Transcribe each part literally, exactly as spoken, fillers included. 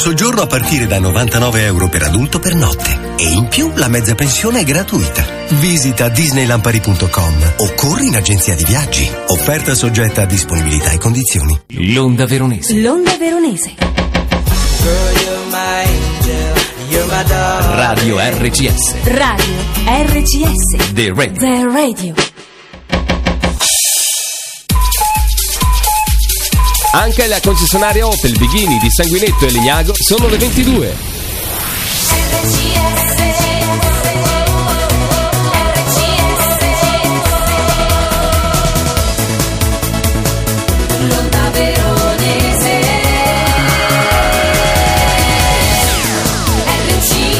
Soggiorno a partire da novantanove euro per adulto per notte. E in più la mezza pensione è gratuita. Visita disneylampari punto com o corri in agenzia di viaggi. Offerta soggetta a disponibilità e condizioni. L'Onda Veronese. L'Onda Veronese. Radio R C S. Radio R C S. The Radio. The Radio. Anche la concessionaria Opel Bighini di Sanguinetto e Legnago sono le ventidue. R C S. L'Onda Veronese. R C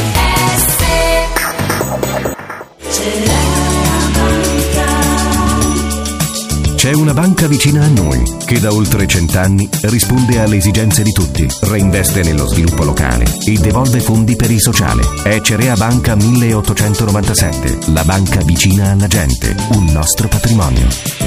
S. C'è una banca vicina a noi che da oltre cent'anni risponde alle esigenze di tutti, reinveste nello sviluppo locale e devolve fondi per il sociale. È Cerea Banca milleottocentonovantasette, la banca vicina alla gente, un nostro patrimonio.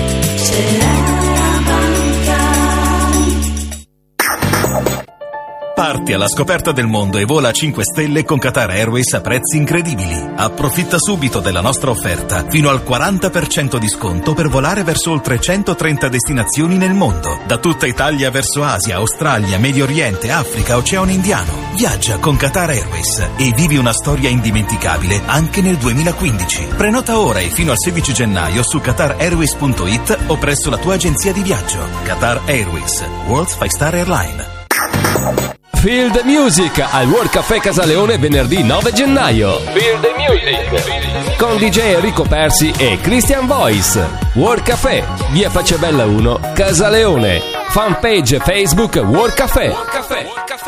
Parti alla scoperta del mondo e vola a cinque stelle con Qatar Airways a prezzi incredibili. Approfitta subito della nostra offerta, fino al quaranta per cento di sconto per volare verso oltre centotrenta destinazioni nel mondo. Da tutta Italia verso Asia, Australia, Medio Oriente, Africa, Oceano Indiano. Viaggia con Qatar Airways e vivi una storia indimenticabile anche nel duemilaquindici. Prenota ora e fino al sedici gennaio su qatar airways punto it o presso la tua agenzia di viaggio. Qatar Airways, World's five star Airline. Feel the Music al World Café Casaleone venerdì nove gennaio. Feel the Music con D J Enrico Persi e Christian Voice. World Café, via Facciabella uno, Casaleone. Fanpage Facebook World Café. World Café. World Café.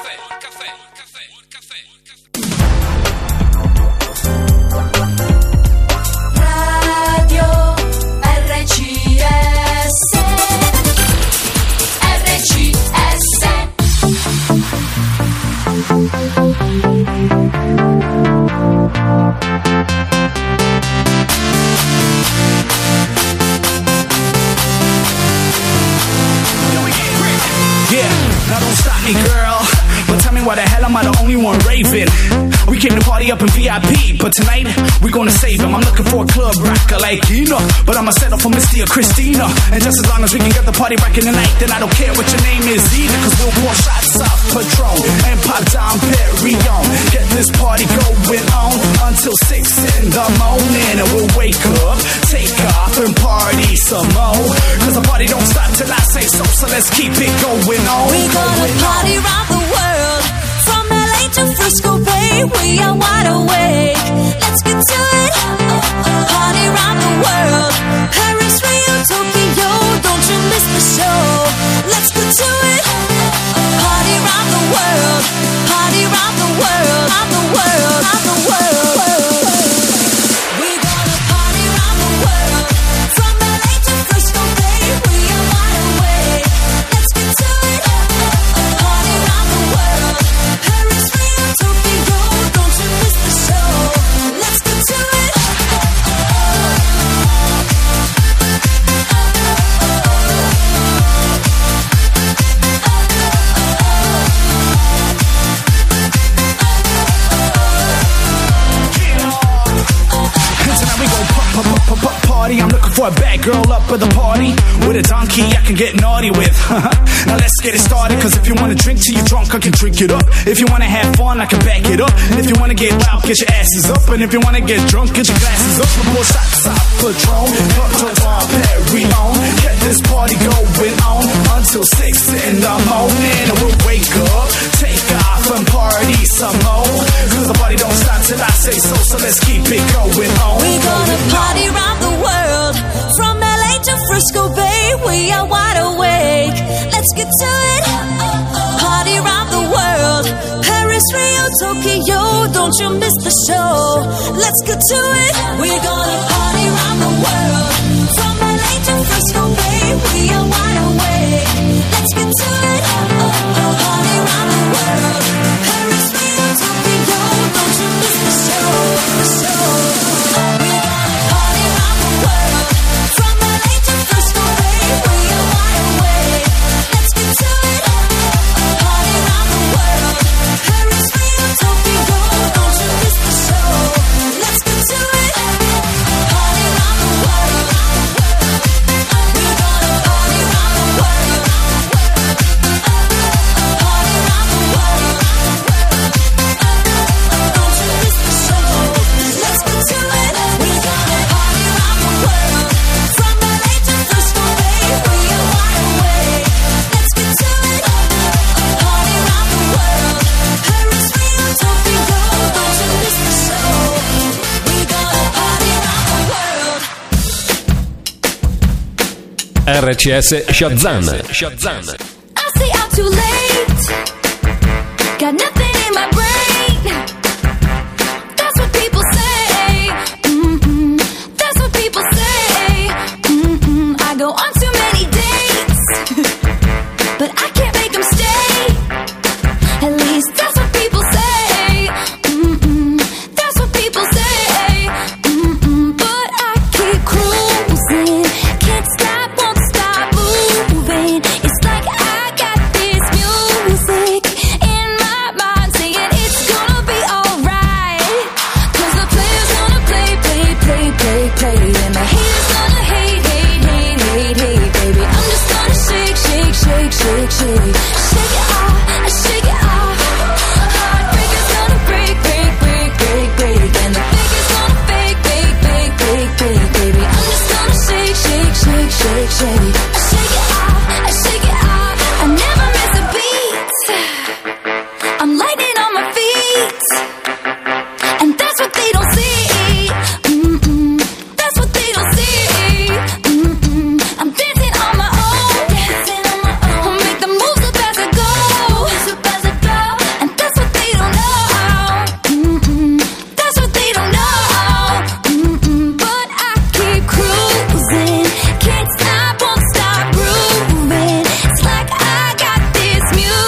Girl, but tell me why the hell am I the only one raving? We came to party up in V I P, but tonight we gonna save him. I'm looking for a club rocker like Ina, but I'ma settle for Misty or Christina. And just as long as we can get the party back in the night, then I don't care what your name is either, cause we'll pour shots of Patron and pop down Perignon. Get this party going on until six in the morning, and we'll wake up, take off and party some more, cause the party don't stop till I say so, so let's keep it going on. We gonna party around the world, from L A to Frisco Bay, we are wide awake. Let's get to it. Party around the world, Paris, Rio, Tokyo, don't you miss the show. Let's get to it. Party around the world, party around the world, around the world, around the world. We gonna party around the world, from L A to Frisco Bay, we are wide awake. Let's get to it. Party around the world, Paris, Rio, Tokyo, don't you miss the show. Let's get to it. Party, I'm looking for a bad girl up at the party with a donkey I can get naughty with. Now let's get it started, cause if you wanna drink till you're drunk, I can drink it up. If you wanna have fun, I can back it up. And if you wanna get wild, get your asses up. And if you wanna get drunk, get your glasses up. We'll pour shots of Patron, Patron, Perignon. Get this party going on until six in the morning, and we'll wake up, take off and party some more, cause the party don't stop till I say so, so let's keep it going on. We gonna party around the world, from L A to Frisco Bay, we are wide awake. Let's get to it. Party around the world, Paris, Rio, Tokyo, don't you miss the show. Let's get to it. We're gonna party around the world, from L A to Frisco Bay, we are wide awake. Let's get to it. Party around the world, Paris, Rio, Tokyo, don't you miss the show. The show. We're gonna party around the world, from L A to Frisco Bay, we are wide awake. Let's get to it. Party around the world, R C S Shazam. Shazam. I stay out too late. Got nothing in my brain. That's what people say. Mm-mm. That's what people say. Mm-mm. I go on too many dates, but I can't make them stay. At least that's what people say. Mm-mm. That's what people say. Mm-mm. But I keep cruising. Can't stop, won't stop moving. It's like I got this music in my mind saying it's gonna be alright. Cause the player's gonna play, play, play, play, play. And the haters gonna hate, hate, hate, hate, hate, baby. I'm just gonna shake, shake, shake, shake, shake. Shake it off, I shake it off. Heartbreaker's gonna break, break, break, break, break. And the faker's gonna fake, fake, fake, fake, fake, baby. I'm just gonna shake, shake, shake, shake, shake. I shake it off, I shake it off. I never miss a beat. I'm lightning on my feet, and that's what they don't see. Mm-mm. That's what they don't see. Mm-mm. I'm dancing on my own, dancing on my own. I'll make the moves up as I go, moves up as I go. And that's what they don't know. Mm-mm. That's what they don't know. Mm-mm. But I keep cruising, can't stop, won't stop grooving. It's like I got this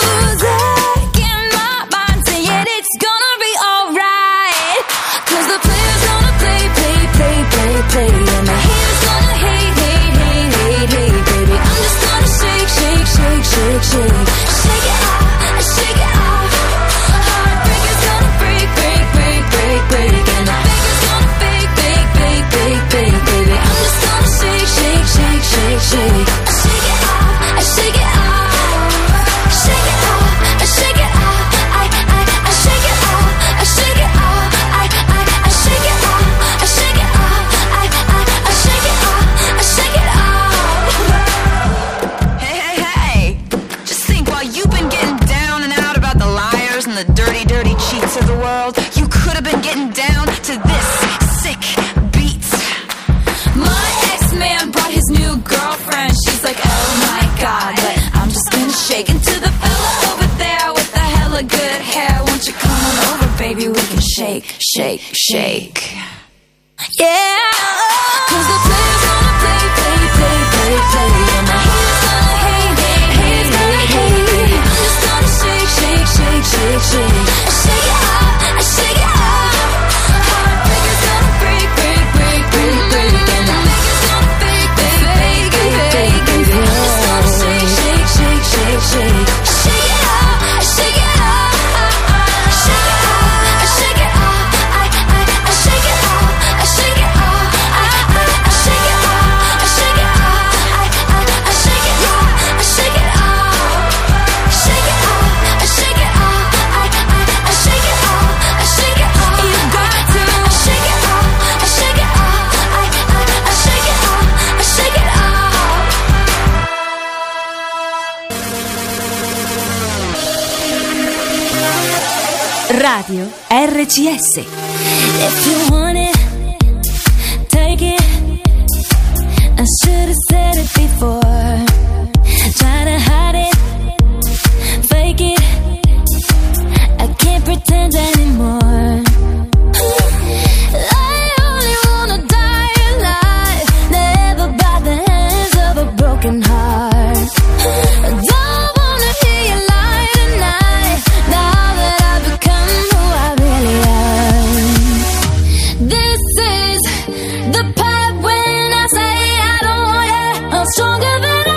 music in my mind saying it's gonna be alright. Cause the player's gonna play, play, play, play, play. And the haters gonna hate, hate, hate, hate, hate, baby. I'm just gonna shake, shake, shake, shake, shake. Shake it off, I shake it off. Heartbreaker's gonna break, break, break, break, break. And the faker's gonna fake, fake, fake, fake, fake, baby. I'm just gonna shake, shake, shake, shake, shake. I shake it off, I shake it off. Shake it off, I shake it off. I, I, I shake it off, I shake it off. I, I, I shake it off, I shake it off. I, I, I shake it off, I shake it off. Hey, hey, hey! Just think, while you've been getting down and out about the liars and the dirty, dirty cheats of the world, you could have been getting down to this sick beat. My ex-man brought his new girlfriend. She's like, oh my god, but I'm just gonna shake into the fella over there with the hella good hair. Won't you come on over, baby? We can shake, shake, shake. Yeah. Cause the player's gonna play, play, play, play, play. And the haters gonna hate, hate, hate, hate, hate. I'm just gonna shake, shake, shake, shake, shake. I shake it off, I shake it off. Heartbreaker's gonna break, break, break, break, break. And the faker's gonna fake, fake, fake, fake, fake, baby. I'm just gonna shake, shake, shake, shake, shake. I shake it off, I shake it off. I shake it off, I shake it off. I, I, I shake it off, I shake it off. I, I, I shake it off, I shake it off. I, I, I shake it off, I shake it off. Shake it off, I shake it off. I, I, I shake it off, I shake it off. You got to. I shake it off, I shake it off. I, I, I shake it off, I shake it off. Radio R C S. If you want it, take it. I should have said it before. Try to hide it, fake it. I can't pretend anymore. I only wanna die alive, never by the hands of a broken heart. I don't wanna hear you lie tonight, now that I've become who I really am. This is the part when I say I don't want it. I'm stronger than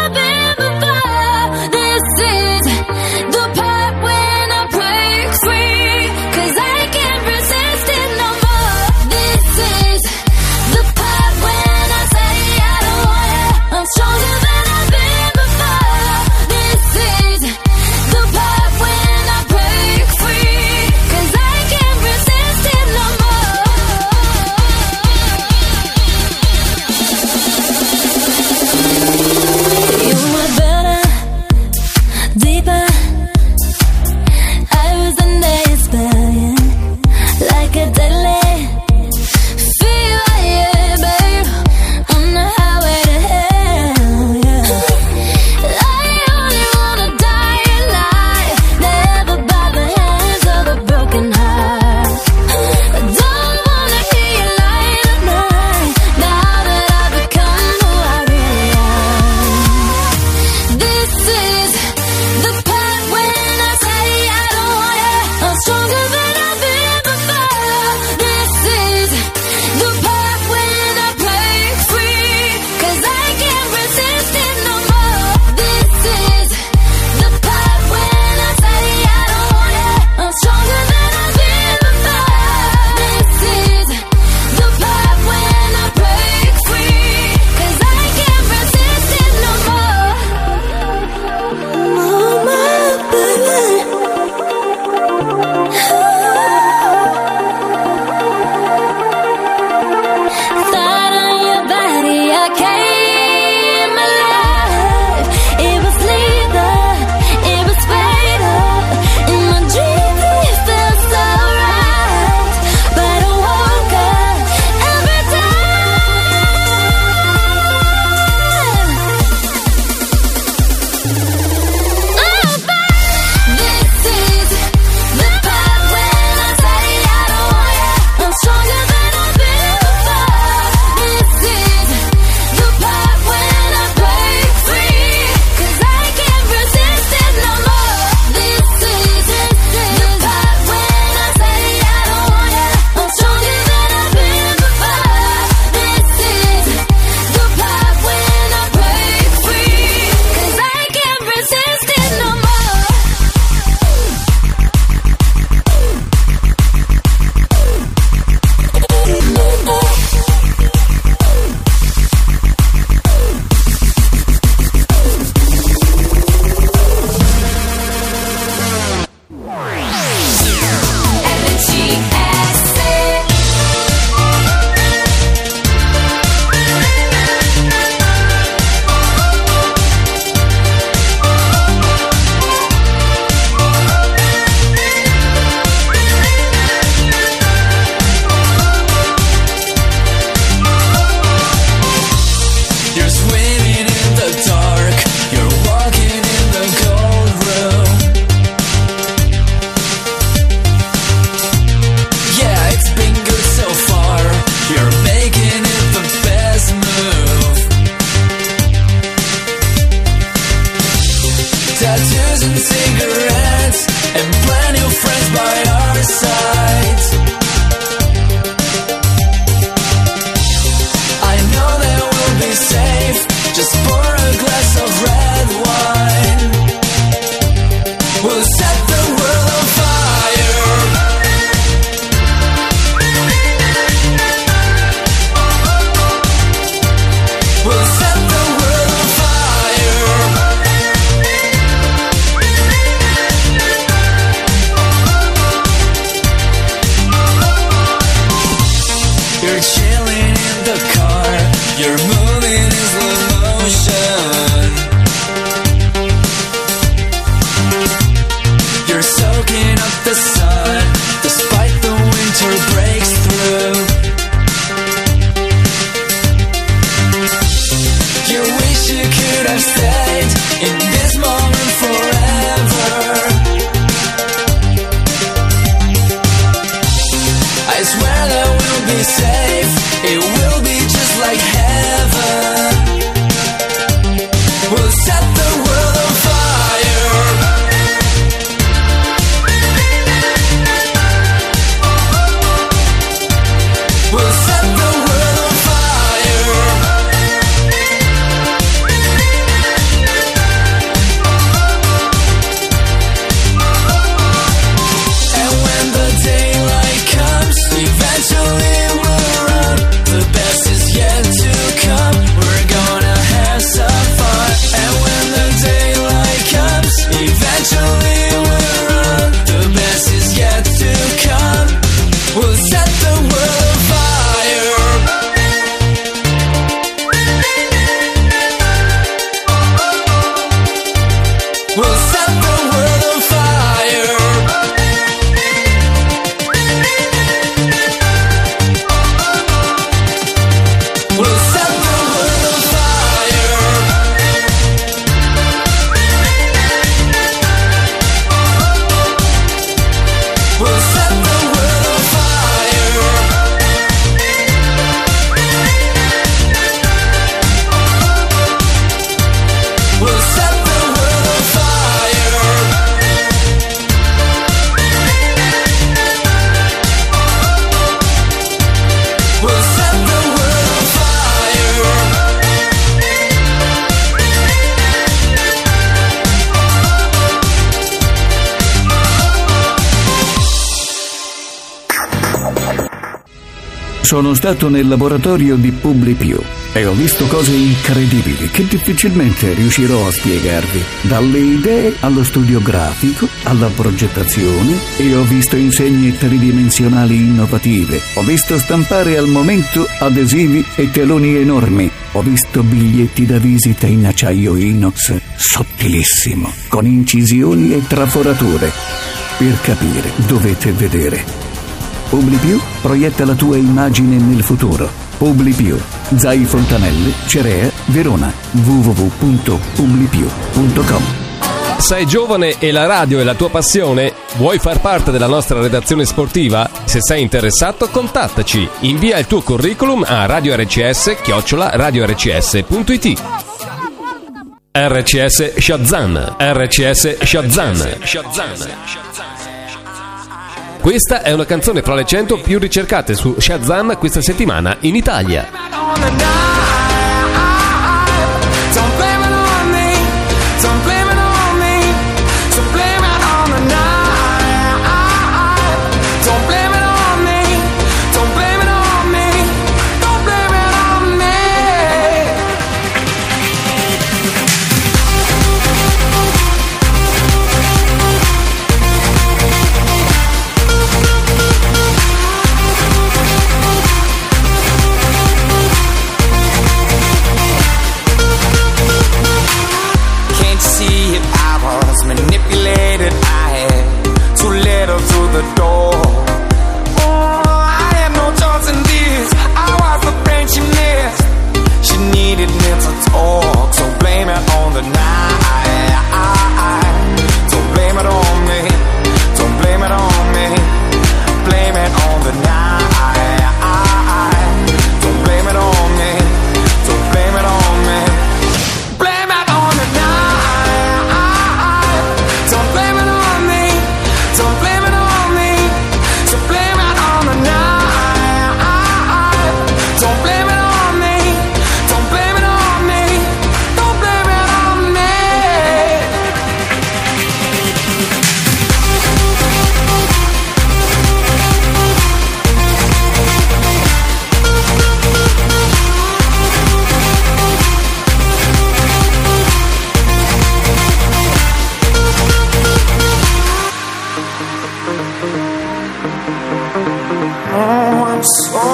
new friends by our sides. I know that we'll be safe. Just pour a glass of red wine. We'll set the world on fire. We'll set the world on fire. You're chilling in the car. You're moving in slow motion. You're soaking up the sun, despite the winter breaks through. You wish you could have stayed in this moment forever. I swear that we'll be safe. It will be just like heaven. We'll set the world on fire. We'll set the world on fire. And when the daylight comes, eventually we'll run. The best is yet to come. We're gonna have some fun. And when the daylight comes, eventually we'll run. The best is yet to come. We'll set the world on fire. We'll set the world on fire. We'll set the world on fire. We'll set the world on fire. We'll set the world on fire. We'll set the world on fire. Sono stato nel laboratorio di PubliPiù e ho visto cose incredibili che difficilmente riuscirò a spiegarvi. Dalle idee allo studio grafico, alla progettazione, e ho visto insegne tridimensionali innovative. Ho visto stampare al momento adesivi e teloni enormi. Ho visto biglietti da visita in acciaio inox sottilissimo, con incisioni e traforature. Per capire dovete vedere. PubliPiù proietta la tua immagine nel futuro. PubliPiù, Zai Fontanelle, Cerea, Verona. w w w punto publipiù punto com. Sei giovane e la radio è la tua passione? Vuoi far parte della nostra redazione sportiva? Se sei interessato, contattaci. Invia il tuo curriculum a radio r c s chiocciola radio r c s punto i t. R C S Shazam, R C S Shazam. Questa è una canzone fra le cento più ricercate su Shazam questa settimana in Italia.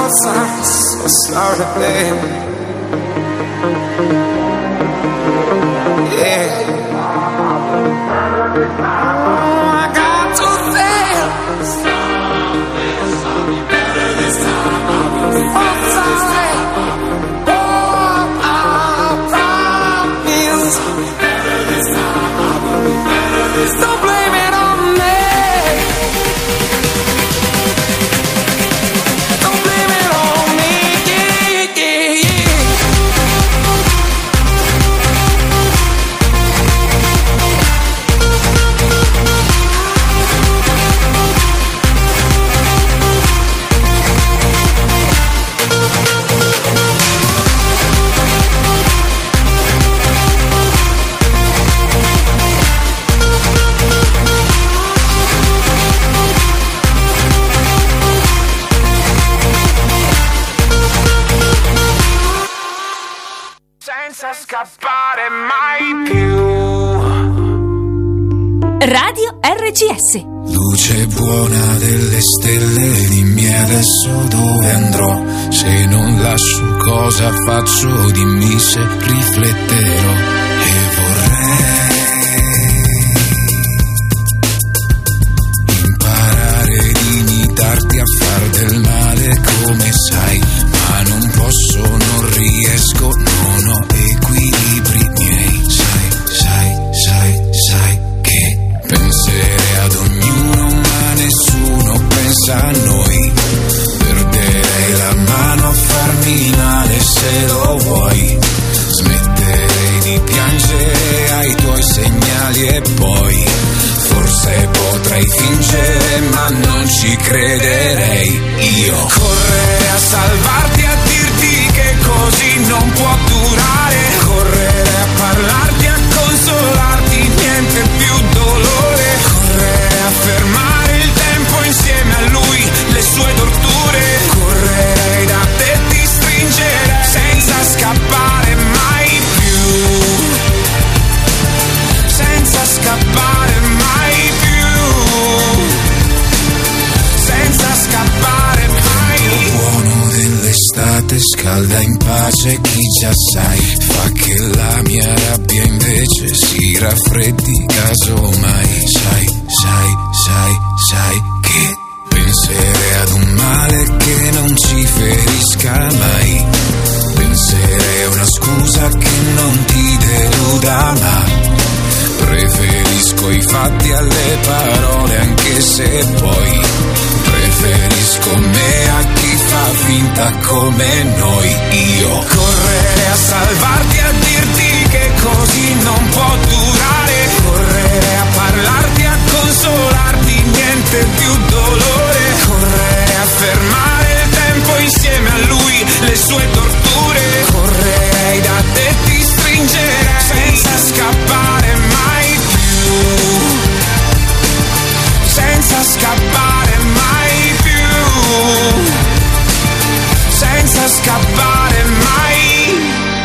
'cause I'm so sorry, babe. Yeah. Oh, I got to say something better this time. I'll be sorry. Oh, I promise. Something better this time. I'll be better this time. Don't blame it on me. Don't blame it on me. Yeah, yeah, yeah. Senza scappare mai più. Radio R C S. Luce buona delle stelle, dimmi adesso dove andrò. Se non lascio cosa faccio, dimmi se rifletterò. E vorrei imparare ad imitarti a far del male come sai, ma non posso, non riesco, non ho equilibri miei. Sai, sai, sai, sai che penserei ad ognuno ma nessuno pensa a noi. Perderei la mano a farmi male se lo vuoi. Smetterei di piangere ai tuoi segnali e poi forse potrei fingere ma non ci crederei. Io correrei a salvarti, a dirti che così non può durare. Correre a parlarti, a consolarti, niente più dolore. Correre a fermare il tempo insieme a lui, le sue torture. Correrei da te, ti stringerei senza scappare mai più. Senza scappare mai più. Senza scappare mai. Il buono dell'estate scalda in pace chi già sai. Fa che la mia rabbia invece si raffreddi casomai. Sai, sai, sai, sai che penserei ad un male che non ci ferisca mai. Penserei a una scusa che non ti deluda, ma preferisco i fatti alle parole, anche se poi preferisco me a chi fa finta come noi. Io correre a salvarti, a dirti che così non può durare. Correre a parlarti, a consolarti, niente più dolore. Correre a fermare il tempo insieme a lui, le sue torture. Correrei da te, ti stringerei senza scappare mai più. Senza scappare mai più. Senza scappare mai.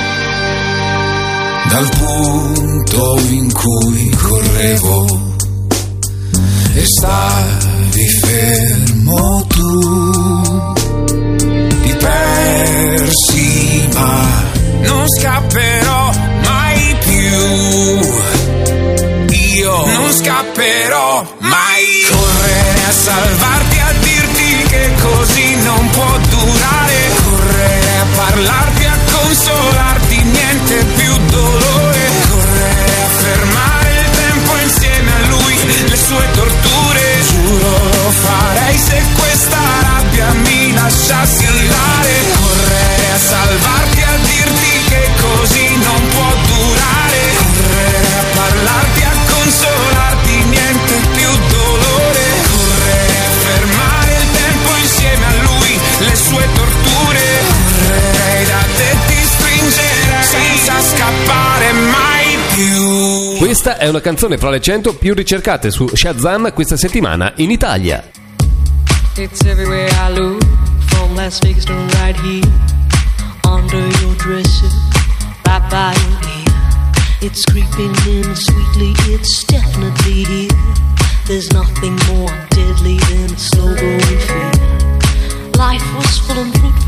Dal punto in cui correvo e stavi fermo tu, ti persi ma non scapperò mai più. Io non scapperò mai. Correre a salvarti, a dirti che così non può durare. Correre a parlarti, a consolarti, niente più dolore. Correre a fermare il tempo insieme a lui, le sue torture. Giuro lo farei se questa rabbia mi lasciassi andare. Correre a salvarti, a dirti che così non può durare. Correre a parlarti, a consolarti, niente più dolore. Correre a fermare il tempo insieme a lui, le sue torture. Correrei da te, ti stringerei senza scappare mai più. Questa è una canzone fra le cento più ricercate su Shazam questa settimana in Italia. It's everywhere I look, from Las Vegas to right here, under your dresser, right by your ear. It's creeping in sweetly, it's definitely here. There's nothing more deadly than a slow growing fear. Life was full and fruitful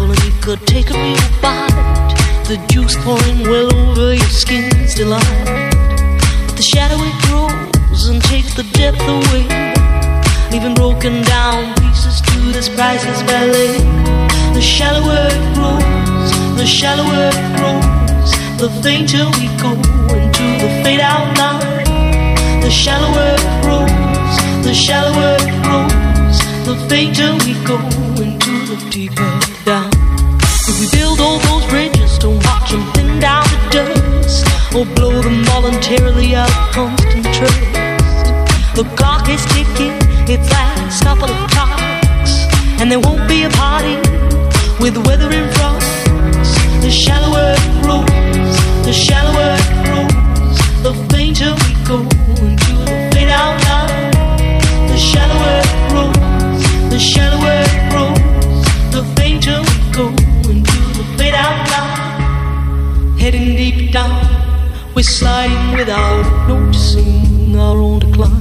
leaving broken down pieces to this priceless ballet. The shallower it grows, the shallower it grows, the fainter we go into the fade out line. The shallower it grows, the shallower it grows, the fainter we go into the deeper down. If we build all those bridges, don't watch them thin down to dust, or blow them voluntarily out of constant trust. The clock is ticking, its last couple of clocks, and there won't be a party with the weather in front. The shallower it grows, the shallower it grows, the fainter we go into the fade out line. The shallower it grows, the shallower it grows, the fainter we go into the fade out line. Heading deep down, we're sliding without noticing our own decline.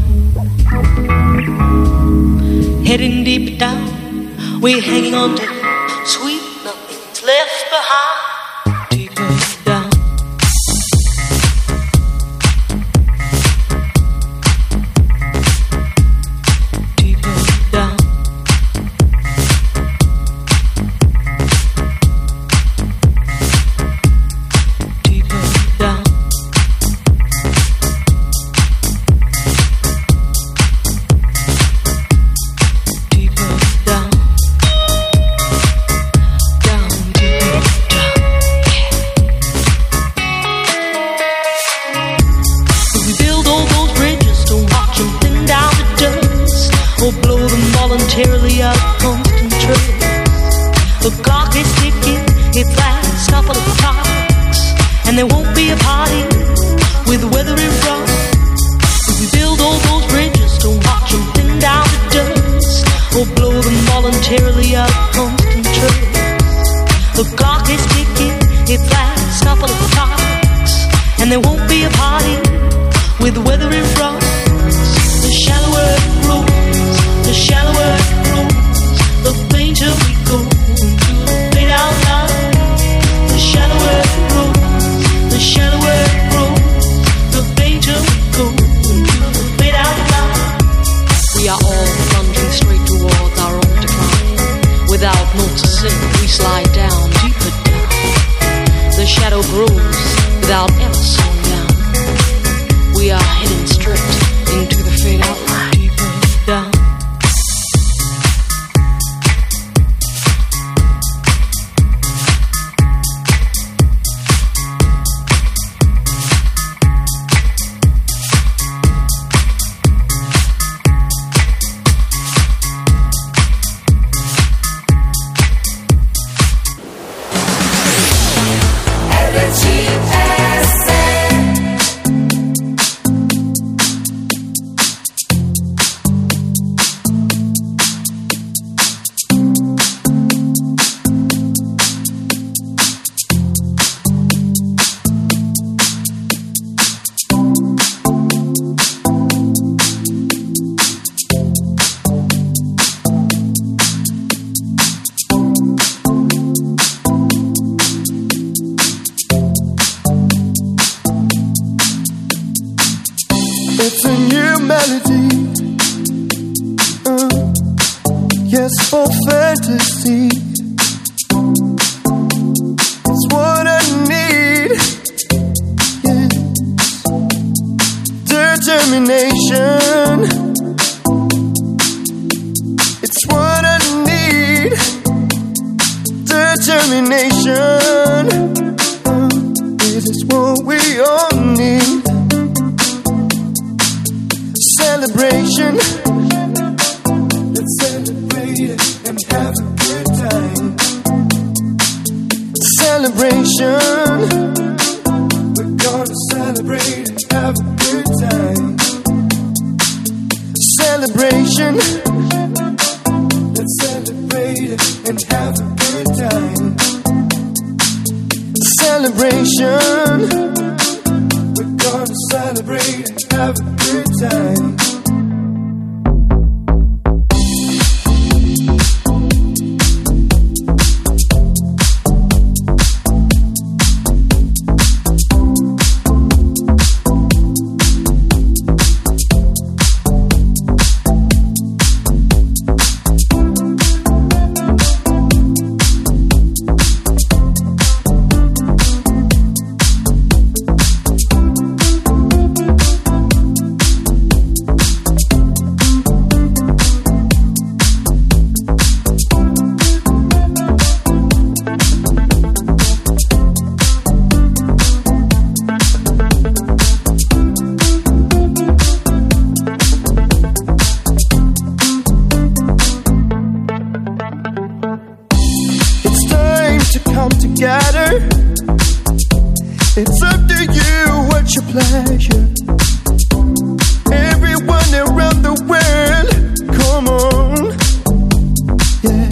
Heading deep down, we're hanging on to sweet nothing's left behind. Deeper down. Deeper down. Deeper down. Voluntarily out of constant trust. The clock is ticking, its last couple of clocks, and there won't be a party with the weather in front. If we build all those bridges, don't watch them thin down to dust, or blow them voluntarily out of constant trust. The clock is ticking, its last couple of clocks, and there won't be a party with the weather in front. The shallower it grows, the shallower it grows, the fainter we go into the fade out line. The shallower it grows, the shallower it grows, the fainter we go into the fade out line. We are all plunging straight towards our own decline. Without noticing, we slide down, deeper down. The shadow grows without ever slowing down. We are heading straight into the fade out line. Deeper down. It's a new melody, uh, yes, for fantasy. It's what I need, yes. Determination, it's what I need. Determination, uh, this is what we all need. Celebration, let's celebrate it and have a good time. Celebration, we're gonna celebrate and have a good time. Celebration, let's celebrate it and have a good time. Celebration, we're gonna celebrate and have a good time. It's up to you, what's your pleasure? Everyone around the world, come on, yeah.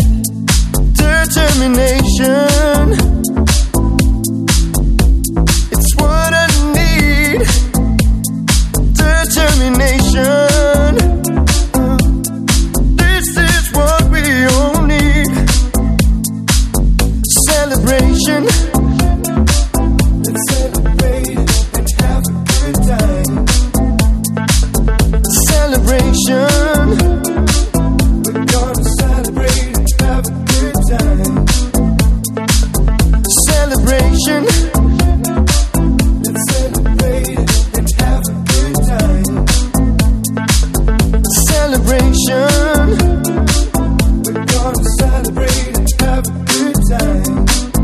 Determination, it's what I need. Determination, uh, this is what we all need. Celebration. We're gonna celebrate and have a good time. Celebration. Let's celebrate and have a good time. Celebration. We're gonna celebrate and have a good time.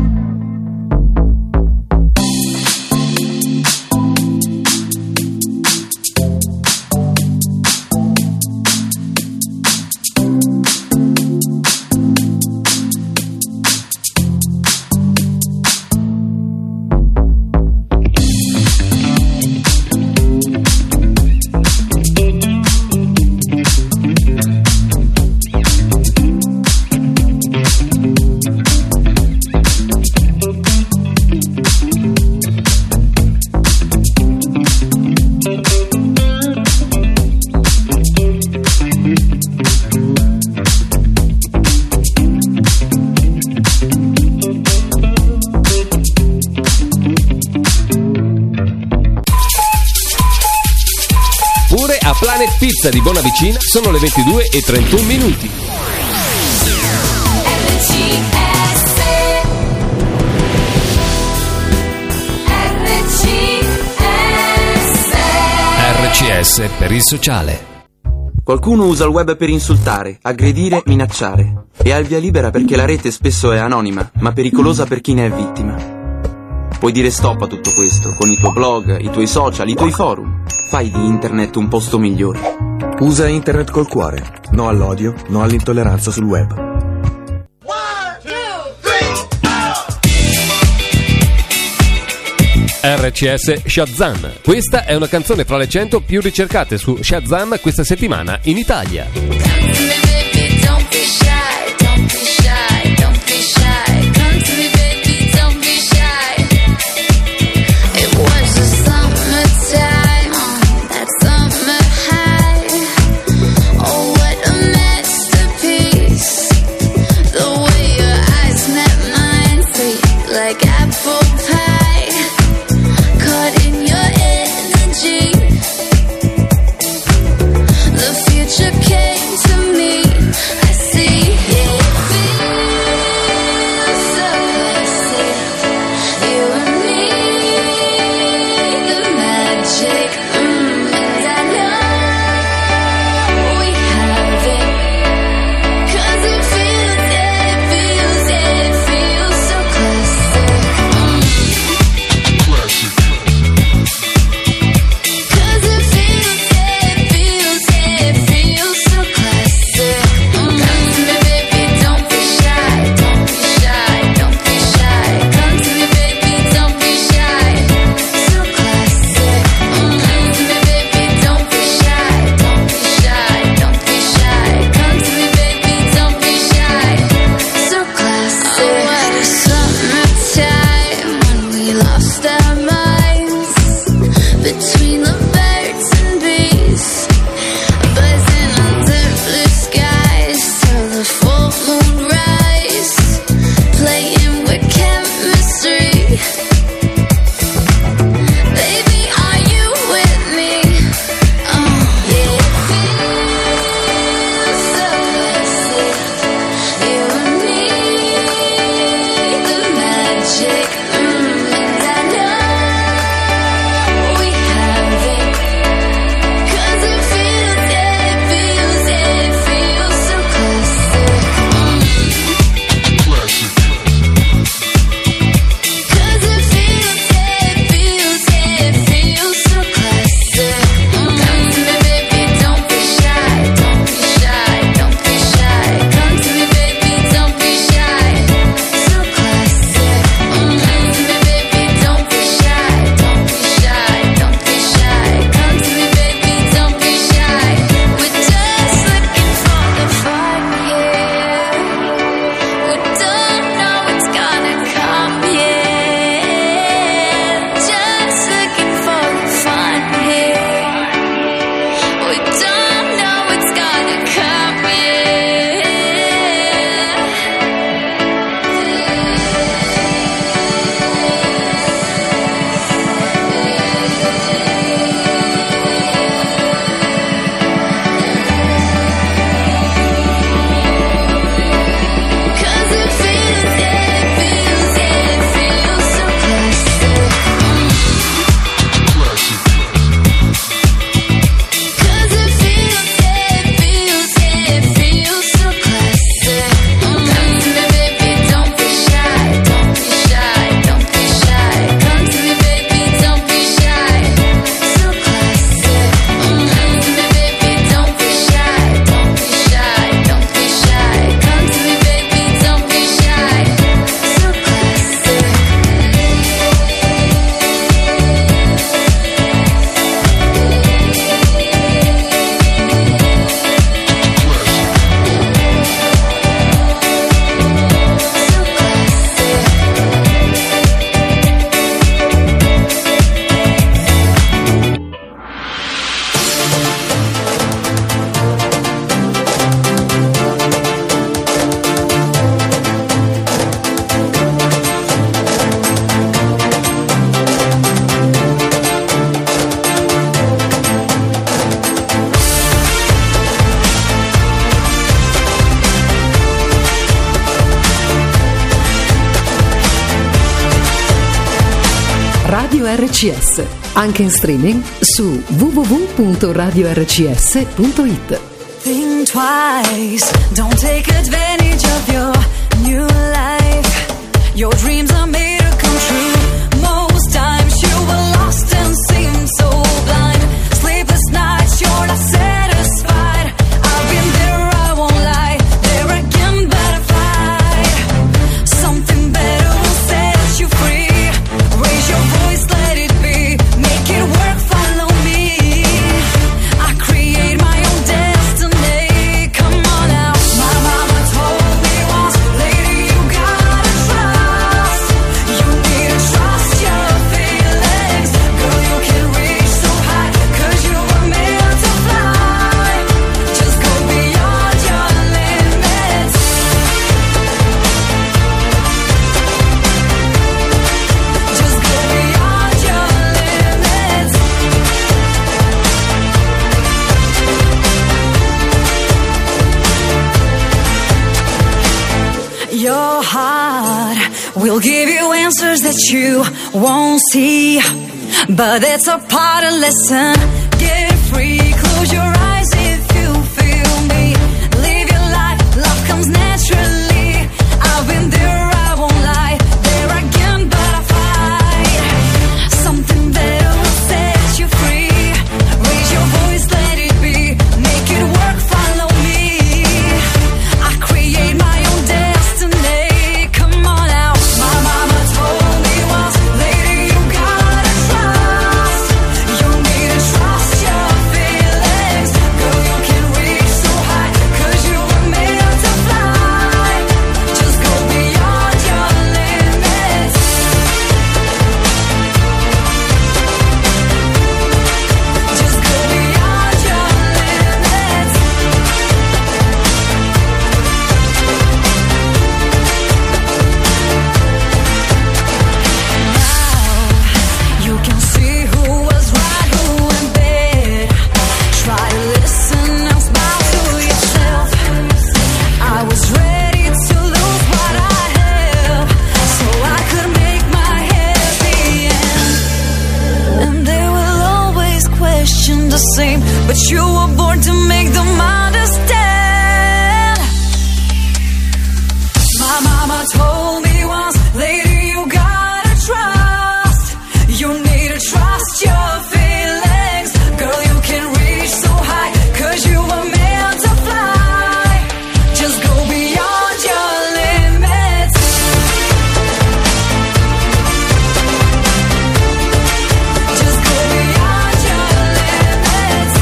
Planet Pizza di Bonavicina sono le ventidue e trentuno minuti. R C S per il sociale. Qualcuno usa il web per insultare, aggredire, minacciare e ha il via libera perché la rete spesso è anonima, ma pericolosa per chi ne è vittima. Puoi dire stop a tutto questo con i tuoi blog, i tuoi social, i tuoi forum. Fai di internet un posto migliore. Usa internet col cuore. No all'odio, no all'intolleranza sul web. R C S Shazam. Questa è una canzone fra le cento più ricercate su Shazam questa settimana in Italia. The future came Radio R C S, anche in streaming su w w w punto radio r c s punto i t. Think twice, don't take advantage of your new life. Your dreams are made to come true. Most times you were lost and seemed so blind. Sleepless nights, you're not satisfied. I've been there, I won't lie. There again, better fight. Something better will set you free. Raise your voice, let it be. Make it work, follow me. I create my own destiny. Come on now. My mama told me once, lady, you gotta trust. You need to trust your feelings. Girl, you can reach so high, cause you were meant to fly. Just go beyond your limits. Just go beyond your limits. Your heart will give you answers that you won't see, but it's a part of lesson. Get free, close your eyes if you feel me. Live your life, love comes naturally. I've been there, I won't lie. There again, but I fight. Something better will set you free. Raise your voice, let it be. Make it work, follow me. I create my own destiny. Come on out. My mama told me once, lady, you gotta trust. You need to trust your feelings. Girl, you can reach so high, cause you were meant to fly. Just go beyond your limits. Just go beyond your limits. You can see who was right, who went bad. Try to listen and smile to yourself. I was ready to lose what I have, so I could make my happy end. And they will always question the same, but you were born to make them understand. My mama told me once, lady, you gotta trust. You need to trust your feelings. Girl, you can reach so high, cause you were meant to fly. Just go beyond your limits. Just go beyond your limits.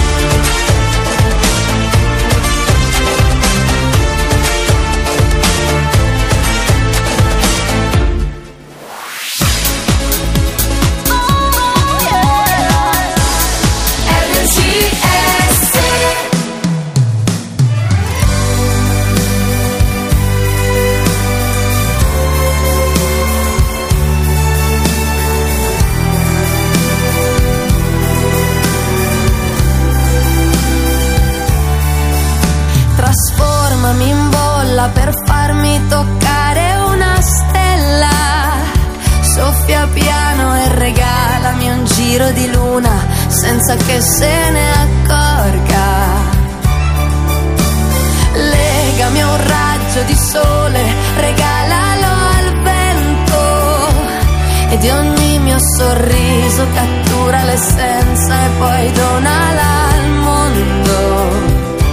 Trasformami in bolla per farmi toccare una stella. Soffia piano e regalami un giro di luna senza che se ne accorga. Legami a un raggio di sole, regalalo al vento, e di ogni mio sorriso cattura l'essenza e poi donala al mondo.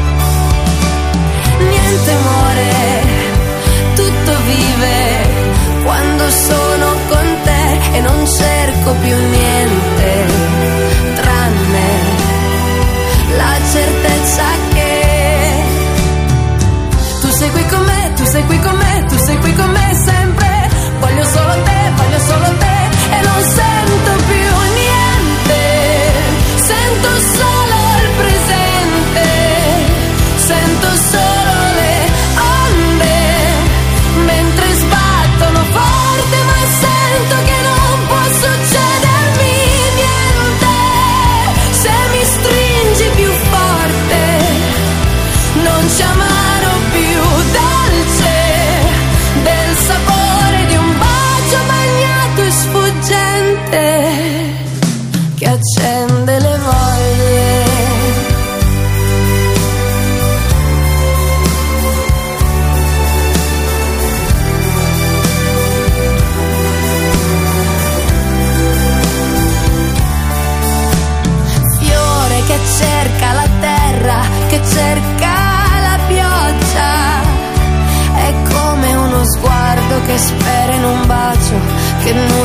Niente muore, tutto vive quando sono con te, e non cerco più niente tranne la certezza che tu sei qui con me, tu sei qui con me, tu sei qui con me sempre. Voglio solo te, voglio solo te, e non sento più niente, sento solo il presente, sento solo le onde mentre sbattono forte, ma sento che non può succedermi niente. Se mi stringi più forte non ci amarò più dolce.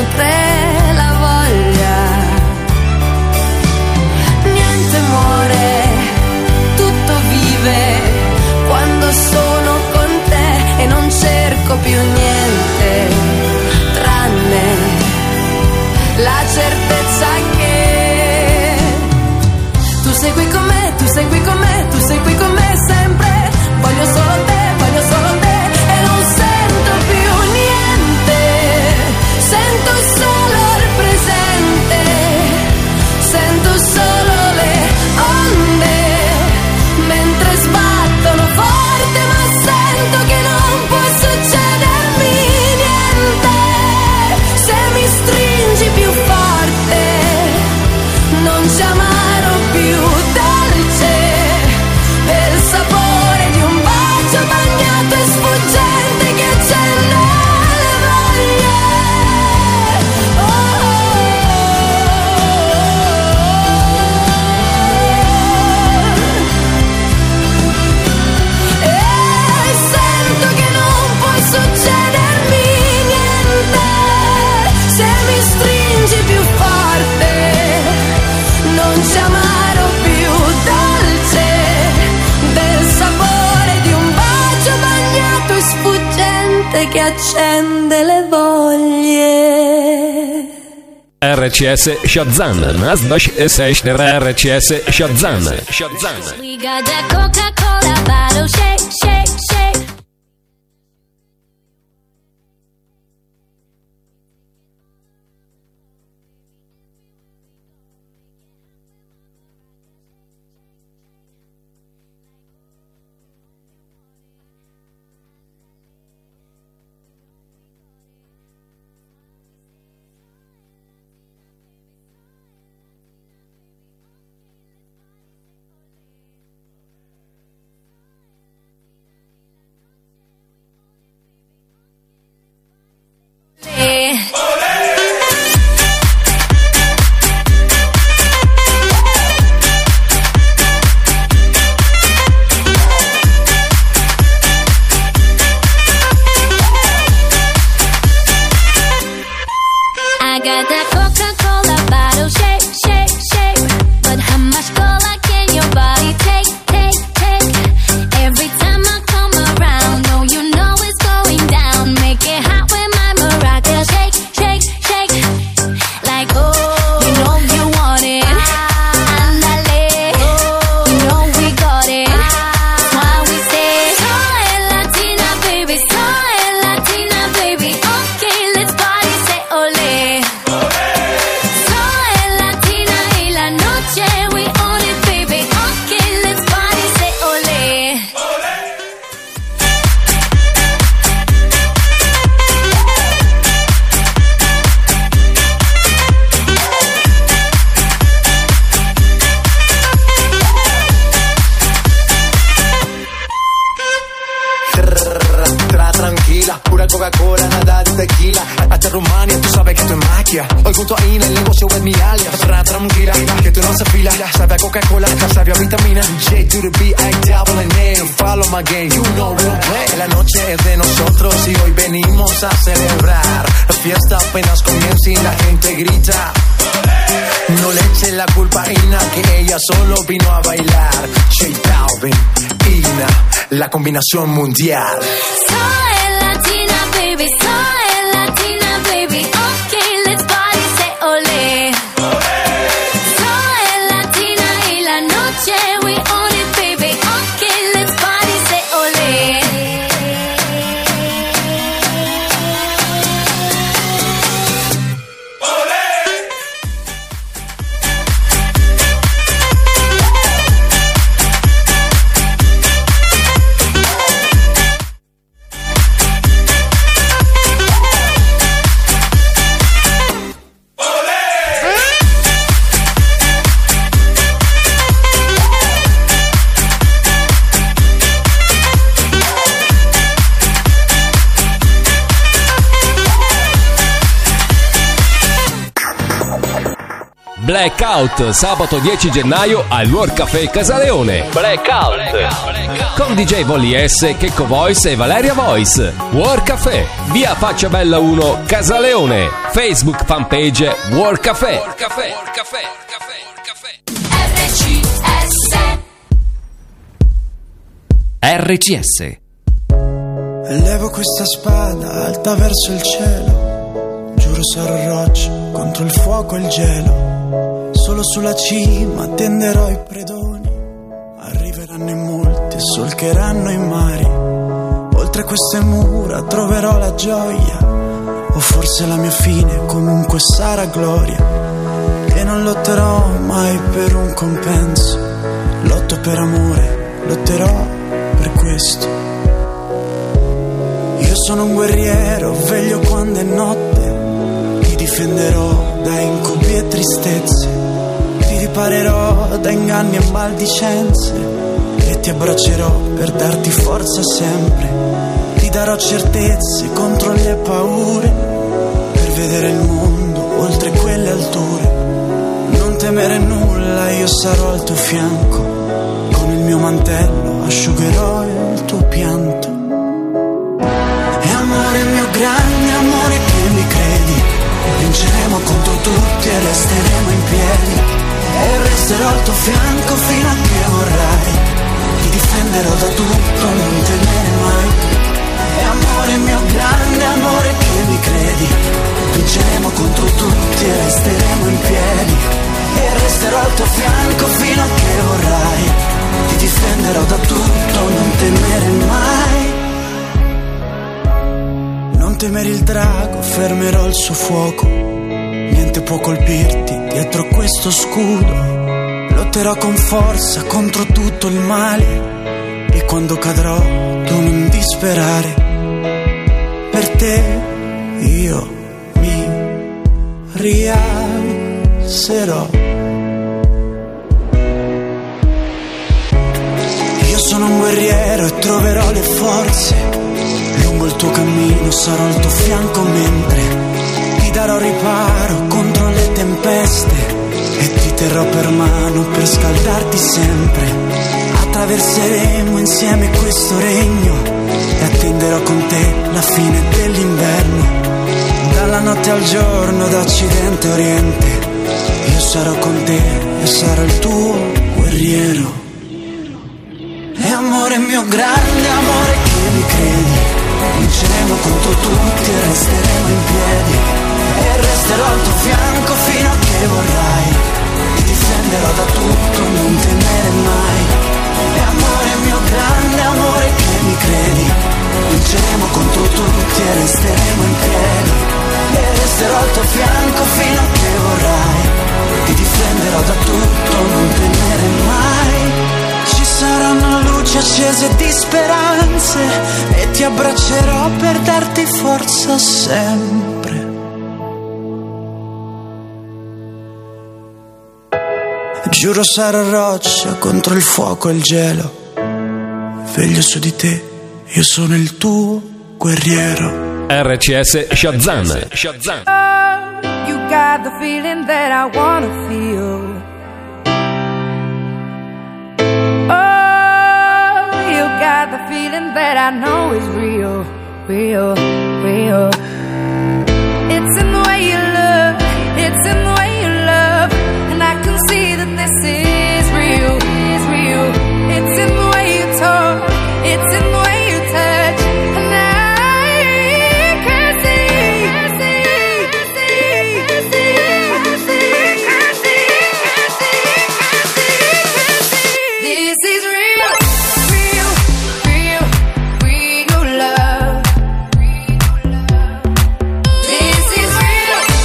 oltre la voglia. Niente muore, tutto vive quando sono con te e non cerco più niente tranne la certezza che tu sei qui con me, tu sei qui con me, tu sei qui con me sempre. Voglio solo te, voglio solo te e non sento più niente. Sento solo il presente, sento solo le onde mentre sbattono forte, ma sento che non può succedermi niente. Se mi stringi più forte non ci amarò più dolce del sapore di un bacio bagnato e sfuggente che accende le voglie. E sento che non può succedermi niente. Se mi stringi più forte non ci amarò più dolce del sapore di un bacio bagnato e sfuggente che accende le voglie. R C S Shazam, Nasdash e Sesh R C S Shazam. Shazam. We got that Coca-Cola bottle, shake, shake, shake. I got that Coca-Cola bottle, shake, shake, shake. But how much cola can your body take, take, take? Every time I come around, oh, you know it's going down. Make it hot with my maracas, shake, shake, shake. Like, oh, you know you want it. Andale, you know we got it. That's why we say, soy Latina, baby, soy Latina, baby. Okay, let's party, say ole. Soy Latina y la noche we own it, baby. Okay, let's party, say ole. Tra tranquila, pura Coca-Cola, nada de tequila. Hasta Rumania, tú sabes que esto es magia. Hoy junto a Ina, el negocio es mi alias. Tra tranquila, que tú no se fila. Sabe a Coca-Cola, sabe a vitamina. J to the B, I double N. Follow my game, you know we don't play. La noche es de nosotros y hoy venimos a celebrar. La fiesta apenas comienza y la gente grita. No le eche la culpa a Ina, que ella solo vino a bailar. J Balvin, Ina, la combinación mundial. Soy Latina, baby, soy Latina, baby. Okay, let's party, say ole. Soy Latina y la noche we own it, baby. Okay, let's party, say ole. Blackout, sabato dieci gennaio al World Café Casaleone. Blackout con D J Volly S, Checco Voice e Valeria Voice. World Café, via Facciabella uno, Casaleone. Facebook fanpage World Café. World Café, World Café, World Café, R C S. R C S. Elevo questa spada alta verso il cielo, giuro sarò roccia contro il fuoco e il gelo. Solo sulla cima tenderò i predoni, arriveranno in molti e solcheranno i mari. Oltre queste mura troverò la gioia, o forse la mia fine, comunque sarà gloria. E non lotterò mai per un compenso, lotto per amore, lotterò per questo. Io sono un guerriero, veglio quando è notte, ti difenderò da incubi e tristezze, ti riparerò da inganni e maldicenze, e ti abbraccerò per darti forza sempre, ti darò certezze contro le paure, per vedere il mondo oltre quelle alture. Non temere nulla, io sarò al tuo fianco, con il mio mantello asciugherò il tuo pianto. Amore mio grande amore che mi credi, vinceremo contro tutti e resteremo in piedi, e resterò al tuo fianco fino a che vorrai, ti difenderò da tutto, non temere mai. E amore mio grande amore che mi credi, vinceremo contro tutti e resteremo in piedi, e resterò al tuo fianco fino a che vorrai, ti difenderò da tutto, non temere mai. Non temere il drago, fermerò il suo fuoco, niente può colpirti dietro questo scudo. Lotterò con forza contro tutto il male, e quando cadrò tu non disperare. Per te io mi rialzerò. Io sono un guerriero e troverò le forze, lungo il tuo cammino sarò al tuo fianco mentre ti darò riparo contro le tempeste, e ti terrò per mano per scaldarti sempre. Attraverseremo insieme questo regno e attenderò con te la fine dell'inverno. Dalla notte al giorno, da occidente a oriente, io sarò con te e sarò il tuo guerriero. E amore mio grande amore che mi credi, vinceremo contro tutti e resteremo in piedi, e resterò al tuo fianco fino a che vorrai, ti difenderò da tutto, non temere mai. E amore mio grande amore che mi credi, vinceremo contro tutti e resteremo in piedi, e resterò al tuo fianco fino a che vorrai, ti difenderò da tutto, non temere mai. Ci saranno luci accese di speranze, e ti abbraccerò per darti forza sempre. Giuro sarò roccia contro il fuoco e il gelo, veglio su di te, io sono il tuo guerriero. R C S Shazam. Shazam. Oh, you got the feeling that I wanna feel. Got the feeling that I know is real, real, real. It's in the way you look, it's in the way you love, and I can see that this is real, is real. It's in the way you talk, it's in the way you touch, and I can see, can see, can see, can see, can see, can see, can see. This is real. This is real.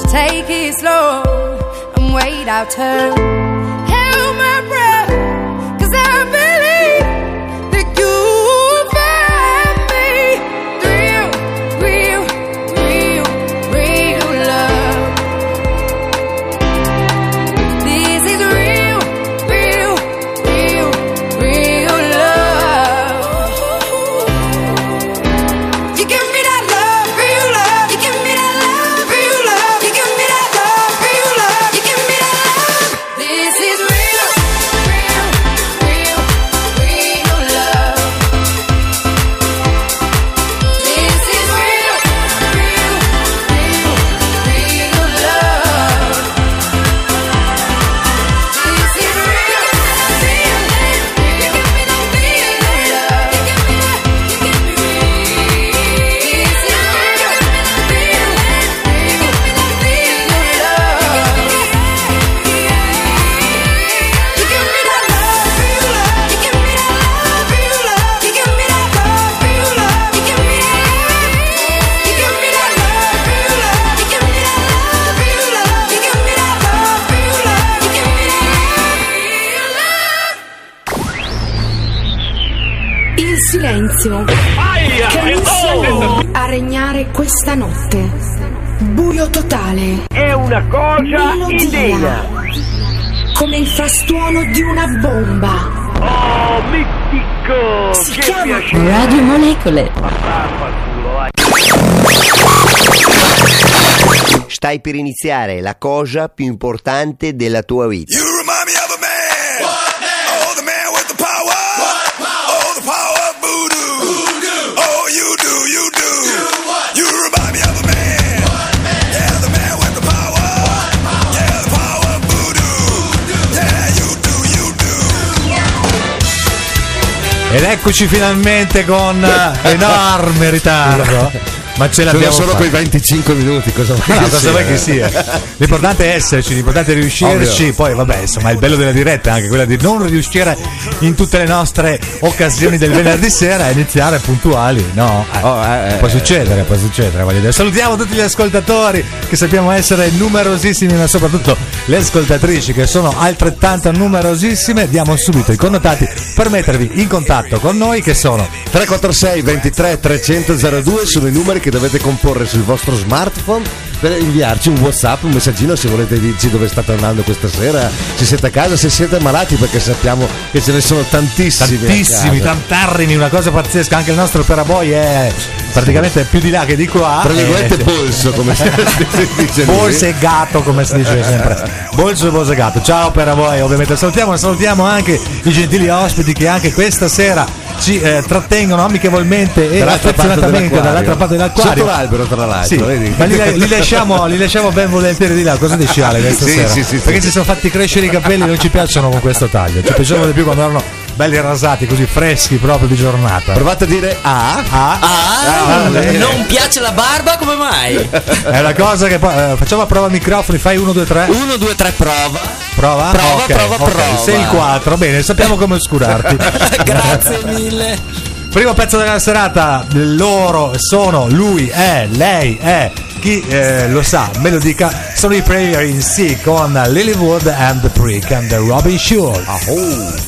take it slow and wait our turn. Hold my breath, 'cause I believe that you'll find me real, real, real, real love. This is real, real, real, real love. You give me that love, real love. You give me that love, real love. You give me that love, real love. You give me that love. This is real, real, real, real love. This is real, real, real, real love. This is real, real, real. You give me that real love. You give me that, you give me real. This is real, real, real, real love. You give me that love, real love. You give me that love, real love. You give me that love, real love. You give me that. You give me that love, real love. You give me that love, real love. You give me that love, real love. You give me that. Il silenzio che inizia a regnare questa notte. Buio totale. È una cosa Melodia. Come il frastuono di una bomba. Oh, mitico! Si che chiama piacere! Radio Molecole. Stai per iniziare la cosa più importante della tua vita. Ed eccoci finalmente con enorme ritardo. Ma ce l'abbiamo solo fatta. quei venticinque minuti, cosa vuoi No, che cosa sia? vuoi che sia? L'importante è esserci, l'importante è riuscirci. Ovvio. Poi vabbè, insomma, il bello della diretta è anche quella di non riuscire in tutte le nostre occasioni del venerdì sera a iniziare puntuali, no? Eh, Oh, eh, eh, può succedere, può succedere, voglio dire. Salutiamo tutti gli ascoltatori che sappiamo essere numerosissimi, ma soprattutto le ascoltatrici che sono altrettanto numerosissime. Diamo subito i connotati per mettervi in contatto con noi, che sono tre quattro sei ventitré trecento zero due sono i numeri che dovete comporre sul vostro smartphone per inviarci un WhatsApp, un messaggino se volete dirci dove state andando questa sera, se siete a casa, se siete malati, perché sappiamo che ce ne sono tantissimi. tantissimi, a casa. tantarrimi, una cosa pazzesca. Anche il nostro Operaboy è praticamente più di là che di qua. Tra virgolette Eh, polso, come si dice lui. Bolso e gatto, come si dice sempre. Bolso e bolso e gatto. Ciao Operaboy, ovviamente salutiamo, salutiamo anche i gentili ospiti che anche questa sera ci eh, trattengono amichevolmente e Dall'altra parte affezionatamente dell'acquario. dall'altra parte dell'acquario. Sotto l'albero, tra l'altro, Sì, vedi? ma li, li lasciamo, li lasciamo ben volentieri di là. Cosa dici Ale questa Sì, sera? sì, sì, Perché sì. si sono fatti crescere i capelli, non ci piacciono con questo taglio, ci piacevano di più quando erano belli rasati, così freschi proprio di giornata. Provate a dire A. Ah, Ah, Ah, bene. non piace la barba? Come mai? È una cosa che poi eh, facciamo a prova microfoni, fai uno, due, tre. uno, due, tre, prova. Prova? Prova, Ok, prova, ok. prova. Sei il quattro, bene, sappiamo come oscurarti. Grazie mille. Primo pezzo della serata, loro sono, lui è, lei è, chi eh, lo sa, me lo dica, sono i Prayer in C con Lilywood and the Prick and the Robin Schulz. Oh.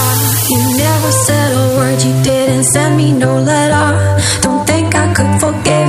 You never said a word, you didn't send me no letter. Don't think I could forget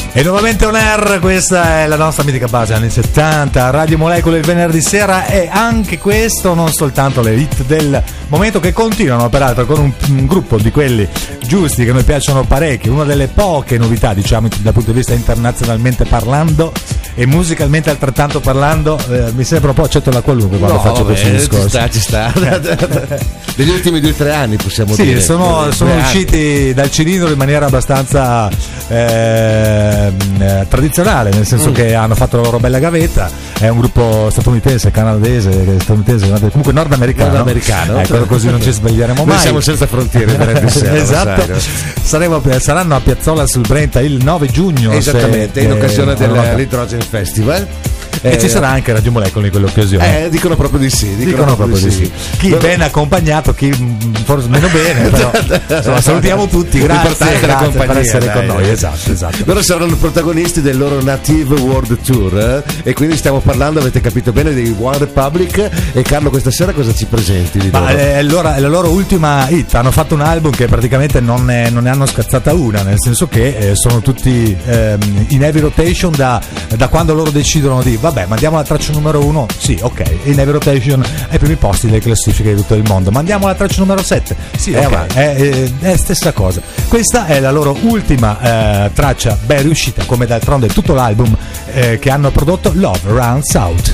E nuovamente on air, questa è la nostra mitica base anni settanta, Radio Molecole il venerdì sera, e anche questo non soltanto le hit del momento, che continuano peraltro con un, un gruppo di quelli giusti che a noi piacciono parecchio, una delle poche novità, diciamo, dal punto di vista internazionalmente parlando e musicalmente altrettanto parlando. Eh, mi sembra un po' accetto la qualunque quando No, faccio vabbè, questi discorsi. ci sta, ci sta. Degli ultimi due o tre anni possiamo sì, dire. sono, sono Due usciti anni. dal cilindro in maniera abbastanza eh, eh, tradizionale, nel senso Mm. che hanno fatto la loro bella gavetta. È un gruppo statunitense, canadese, statunitense, comunque nordamericano. Nordamericano. Ecco, così non ci sbaglieremo mai. Noi siamo senza frontiere, venerdì sera, lo esatto. sai, no? Saremo, saranno a Piazzola sul Brenta il nove giugno. Esattamente, se- in eh, occasione una volta. dell'Hydrogen Festival. E Eh, ci sarà anche Radio Molecole in quell'occasione. Eh, dicono proprio di sì. Dicono, Dicono proprio di sì. Chi Loro- ben accompagnato, chi mm, forse meno bene, però insomma, salutiamo tutti, grazie, L'importante è la grazie compagnia, per essere dai. con noi. Esatto, esatto. Loro saranno protagonisti del loro Native World Tour, eh? E quindi stiamo parlando, avete capito bene, dei One Republic. E Carlo, questa sera cosa ci presenti di Ma loro? è, loro- è la loro ultima hit, hanno fatto un album che praticamente non ne, non ne hanno scazzata una, nel senso che eh, sono tutti ehm, in heavy rotation da, da quando loro decidono di vabbè, mandiamo la traccia numero uno, sì, ok, in heavy rotation ai primi posti delle classifiche di tutto il mondo, mandiamo la traccia numero sette, sì, E ok, avanti. è, è, è stessa cosa. Questa è la loro ultima eh, traccia ben riuscita, come d'altronde tutto l'album eh, che hanno prodotto, Love Runs Out.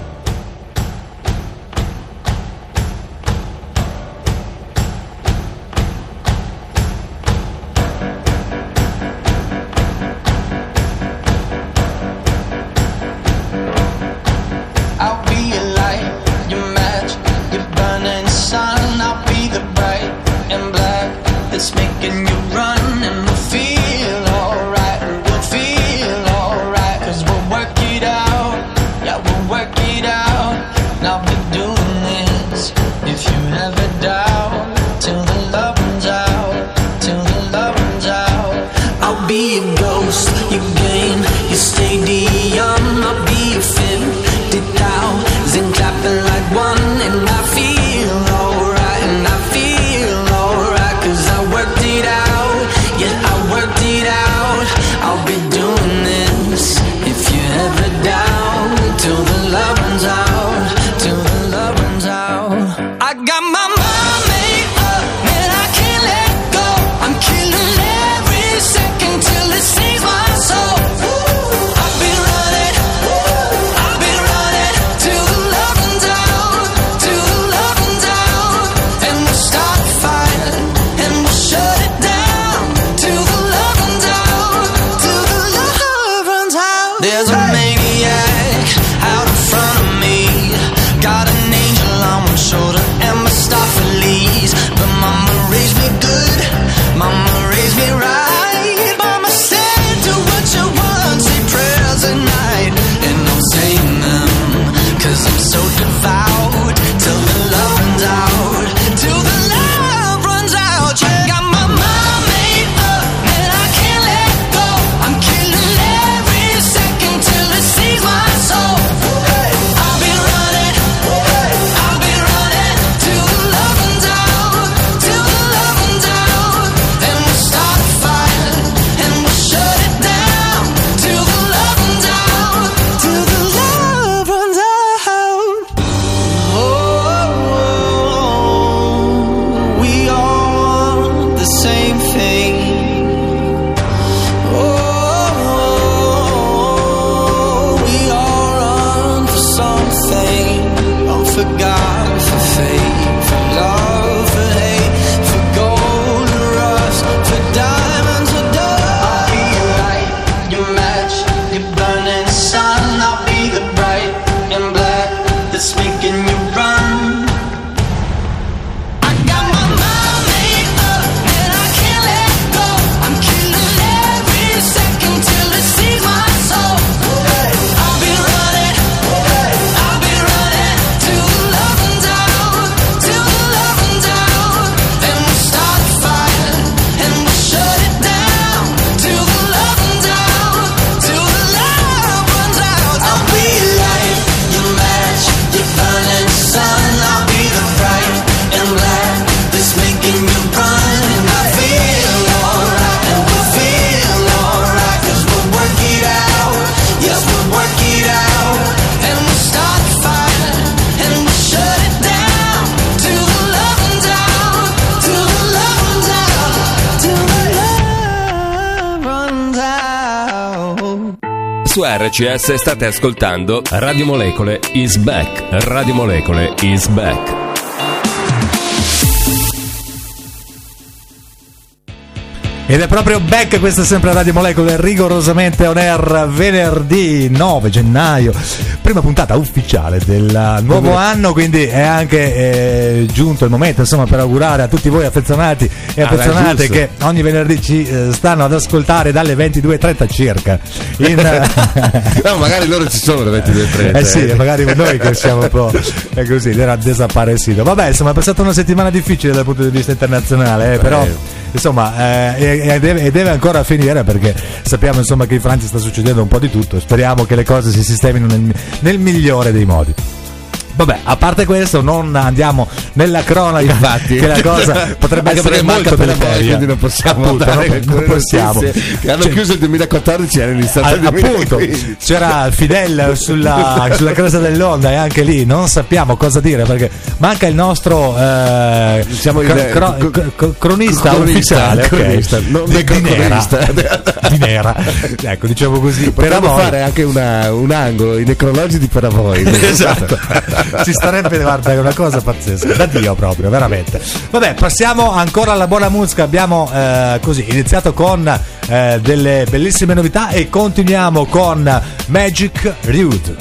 I'll be your light, your match, your burning sun. I'll be the bright and black that's making you run. And we'll feel alright, we'll feel alright. Cause we'll work it out, yeah, we'll work su R C S state ascoltando Radio Molecole is back. Radio Molecole is back. Ed è proprio back, questa è sempre Radio Molecole, rigorosamente on air, venerdì nove gennaio, prima puntata ufficiale del nuovo anno, quindi è anche eh, giunto il momento, insomma, per augurare a tutti voi affezionati e affezionate ah, che ogni venerdì ci eh, stanno ad ascoltare dalle ventidue e trenta circa. In, no, magari loro ci sono alle ventidue e trenta. Eh sì, magari noi che siamo un po' è così, era desaparecido. Vabbè, insomma, è passata una settimana difficile dal punto di vista internazionale, eh, però insomma eh, e, e, deve, e deve ancora finire, perché sappiamo insomma che in Francia sta succedendo un po' di tutto. Speriamo che le cose si sistemino nel, nel migliore dei modi. Vabbè, a parte questo, non andiamo nella cronaca. Infatti, che la cosa potrebbe anche essere molto deleteria, quindi non possiamo appunto, dare non, non possiamo. Che hanno cioè, chiuso il duemilaquattordici, era iniziato il appunto, c'era Fidel sulla, sulla cresta dell'onda e anche lì non sappiamo cosa dire, perché manca il nostro eh, diciamo cro, il, cro, cro, cro, cronista, cronista ufficiale, cronista, okay. non di, di nera, di nera, ecco, diciamo così. Potremmo fare anche una, un angolo, i necrologi di Peravoid. Esatto. Ci starebbe, guarda, è una cosa pazzesca, da Dio proprio, veramente. Vabbè, passiamo ancora alla buona musica. Abbiamo eh, così iniziato con eh, delle bellissime novità e continuiamo con Magic Rude.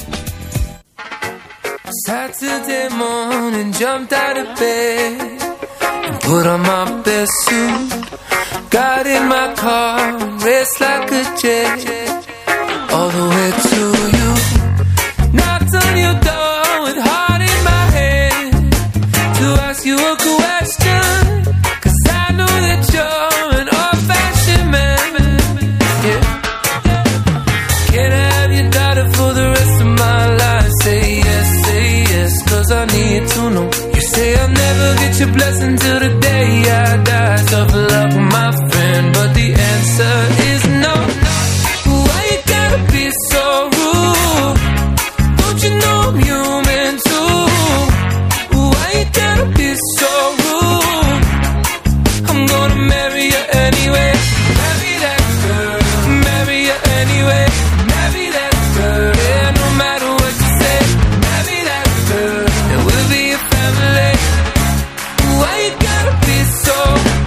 Saturday morning, jumped out of bed and put on my best suit. Got in my car, raced like a jet all the way to you. Knocked on your door with heart in my hand to ask you a question, 'cause I know that you're an old-fashioned man. Yeah. Can I have your daughter for the rest of my life? Say yes, say yes, 'cause I need to know. You say I'll never get your blessing till the day I die. Tough luck, my friend, but the answer is no. Why you gotta be so rude? Don't you know I'm human too? Why you gotta be so rude? I'm gonna marry you anyway. Marry that girl. Marry you anyway. Marry that girl. Yeah, no matter what you say. Marry that girl. And we'll be a family. Why you gotta be so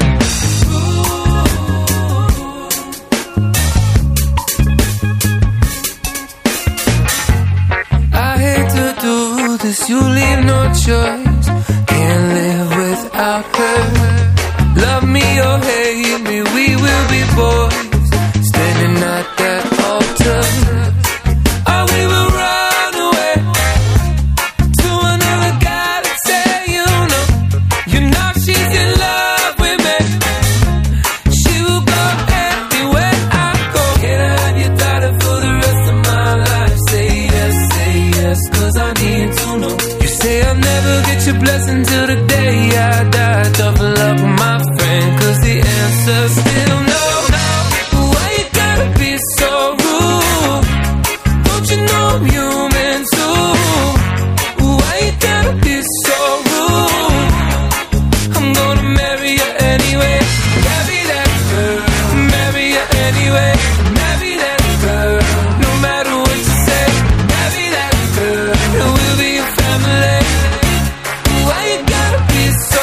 this, you leave no choice. Can't live without her. Love me or hate me, we will be boys, standing at that altar. Or we will run away to another guy that say you know. You know she's in love with me. She will go anywhere I go. Can I have your daughter for the rest of my life? Say yes, say yes, 'cause I need to know. You say I'll never get your blessing till the day I die. Tough luck, my friend, 'cause the answer's still no. Why you gotta be so rude? Don't you know I'm human too? Why you gotta be so rude? I'm gonna marry you anyway. Marry that girl. Marry you anyway. Marry that girl. No matter what you say. Marry that girl. And we'll be a family. Why you gotta be so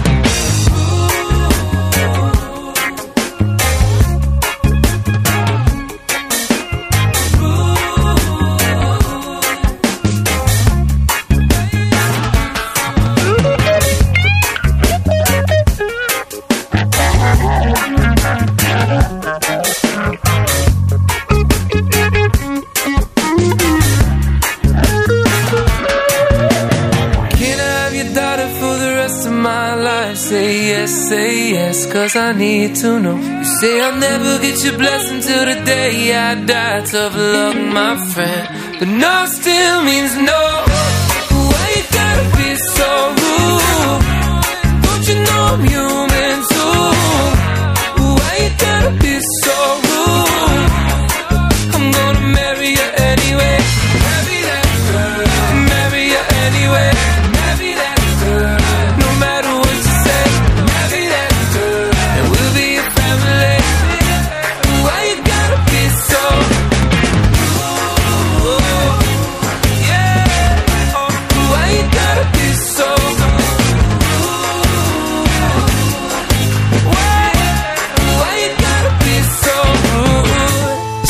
say yes, say yes, 'cause I need to know. You say I'll never get your blessing till the day I die. Tough luck, my friend, but no still means no. Why you gotta be so rude? Don't you know I'm human too? Why you gotta be so rude? I'm gonna marry you anyway. Marry that girl. Marry you anyway. Marry that girl. No matter what you say. Marry that girl. And we'll be a family. Why you gotta be so rude?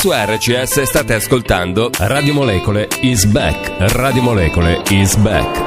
Su R C S state ascoltando Radio Molecole is back. Radio Molecole is back.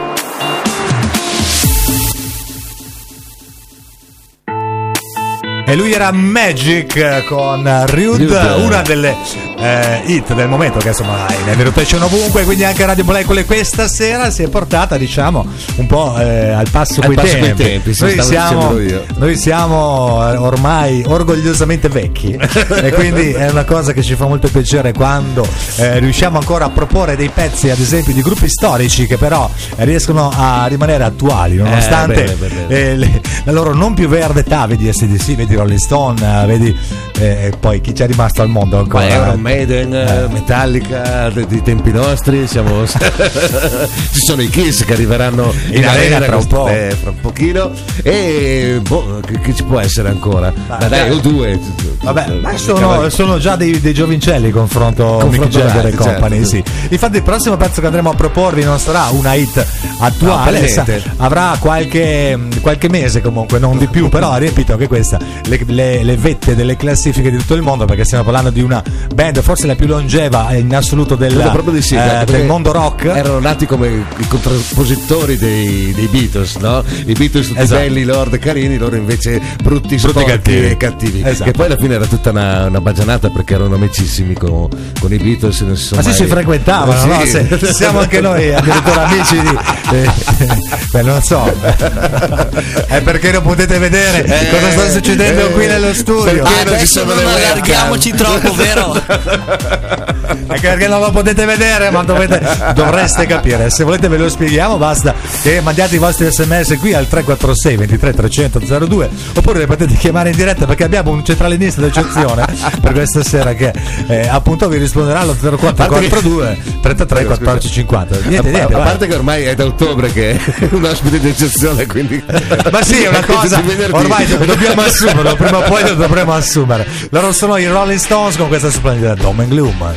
E lui era Magic con Rude, Rude. una delle eh, hit del momento che insomma è in rotation ovunque, quindi anche Radio Molecole questa sera si è portata, diciamo, un po' eh, al passo Al coi passo tempi. coi tempi, sì, noi, stavo siamo, dicendo io. noi siamo eh, ormai orgogliosamente vecchi e quindi è una cosa che ci fa molto piacere quando eh, riusciamo ancora a proporre dei pezzi, ad esempio, di gruppi storici che però riescono a rimanere attuali nonostante Eh, bene, bene, bene. eh, le- la loro non più verde età. Vedi A C D C, vedi Rolling Stone, eh, vedi eh, poi chi c'è rimasto al mondo ancora. Ma Iron Maiden, Eh. Metallica, de- dei tempi nostri, siamo... ci sono i Kiss che arriveranno in, In arena tra un questo- po'. eh, fra un pochino e boh, che, che ci può essere ancora? Ma dai, dai. o due. Vabbè, ma sono, sono già dei, dei giovincelli confronto Confronto Mick Jagger e Raggi, company, certo. sì. Infatti il prossimo pezzo che andremo a proporvi non sarà una hit attuale, No, per sa- niente. avrà qualche, qualche mese comunque, non di più, però ha riempito anche questa le, le- le vette delle classifiche di tutto il mondo, perché stiamo parlando di una band forse la più longeva in assoluto del, Credo proprio di sì, eh, anche del perché mondo rock. Erano nati come i contrappositori dei, dei Beatles, no? I Beatles tutti Esatto. belli, lord carini, loro invece brutti, Brutti, sporchi cattivi. e cattivi. Esatto. Che poi alla fine era tutta una, una baggianata perché erano amicissimi con, con i Beatles. Non si sono Ma sì, mai- si frequentavano, Sì. no? Se- siamo anche noi addirittura amici di... eh, beh, non so. È perché non potete vedere Eh, cosa sta succedendo eh, qui nello studio. perché non ci Adesso sono non le webcam? allarghiamoci troppo, vero? Anche perché non lo potete vedere, ma dovete, dovreste capire. Se volete ve lo spieghiamo, basta che mandiate i vostri sms qui al tre quattro sei ventitré trecento zero due, oppure le potete chiamare in diretta perché abbiamo un centralinista d'eccezione per questa sera che eh, appunto vi risponderà allo zero quattro quattro due trentatré quattordici cinquanta. Niente, a, niente, a vai. parte che ormai è da ottobre che è un ospite d'eccezione, quindi Ma sì, è una cosa, Di venerdì. ormai do- dobbiamo assumerlo, prima o poi lo dovremo assumere. Loro sono i Rolling Stones con questa splendida Doom and Gloom.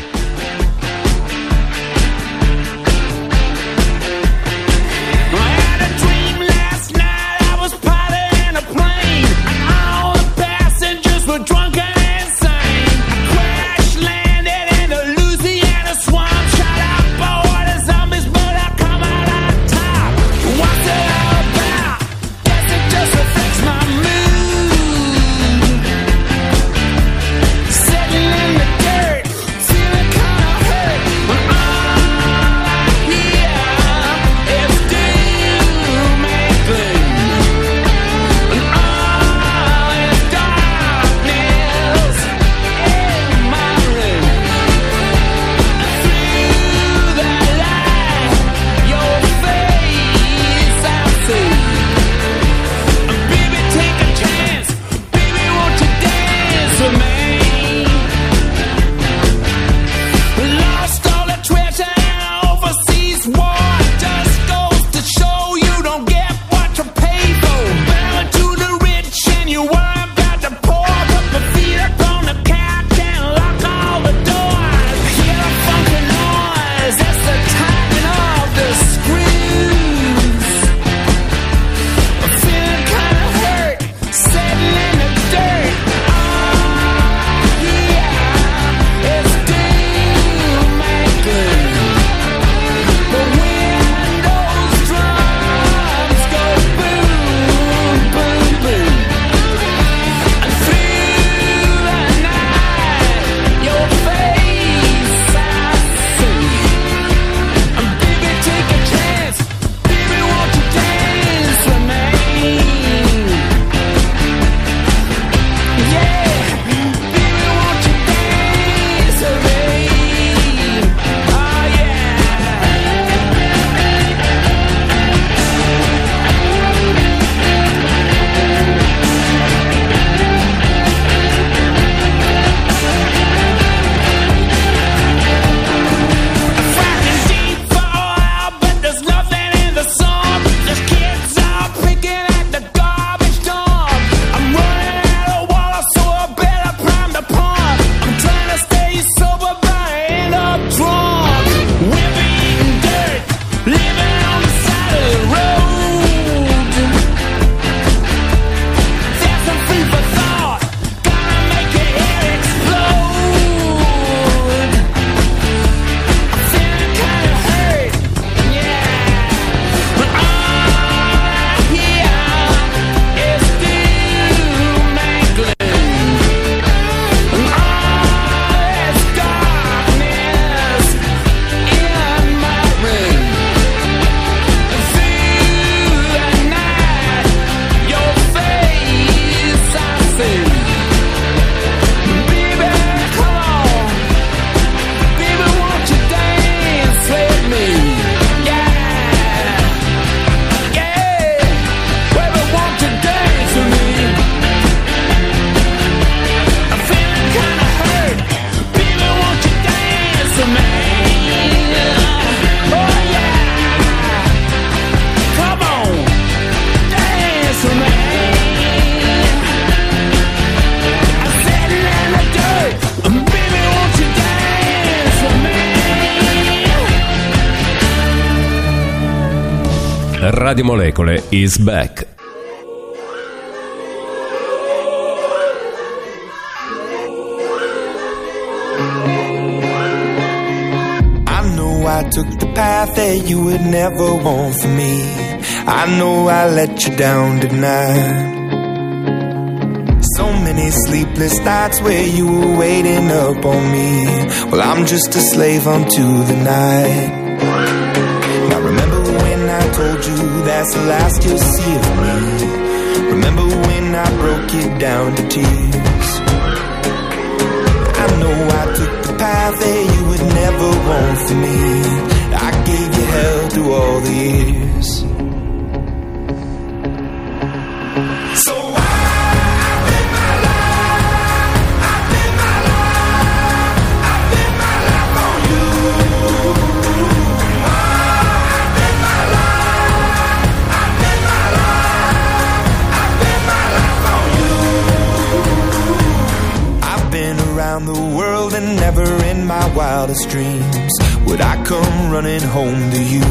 Sitting in the dirt, feeling Radio Molecole is back. I took the path that you would never want for me. I know I let you down tonight. So many sleepless nights where you were waiting up on me. Well, I'm just a slave unto the night. Now remember when I told you that's the last you'll see of me. Remember when I broke you down to tears. I know I took the path that you would never want for me. I gave you hell through all the years. So why I live my life, I live my life, I live my life on you. Why I live my life, I live my life, I live my life on you. I've been around the world and never in my wildest dreams would I come running home to you.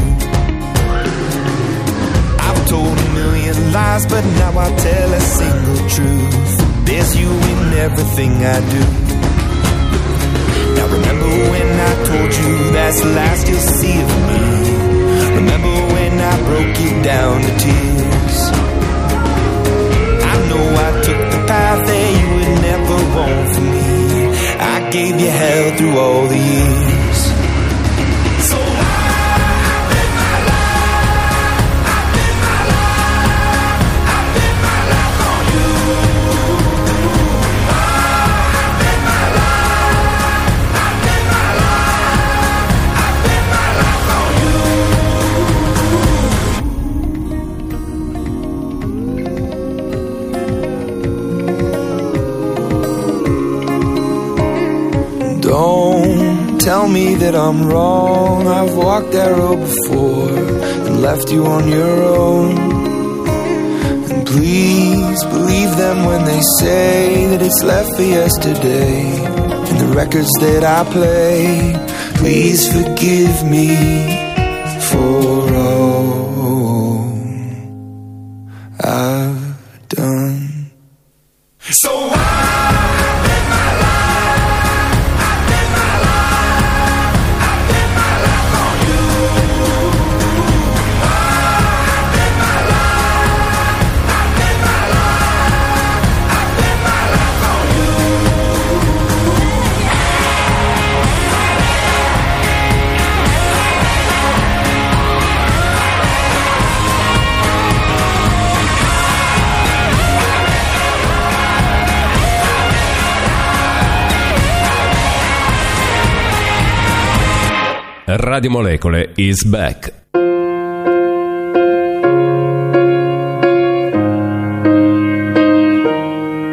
I've told a million lies, but now I tell a single truth. There's you in everything I do. Now remember when I told you that's the last you'll see of me. Remember when I broke you down to tears. I know I took the path that you would never want for me. I gave you hell through all the years. Don't tell me that I'm wrong. I've walked that road before and left you on your own. And please believe them when they say that it's left for yesterday. And the records that I play, please forgive me for all I've done. So why? Radio Molecole is back.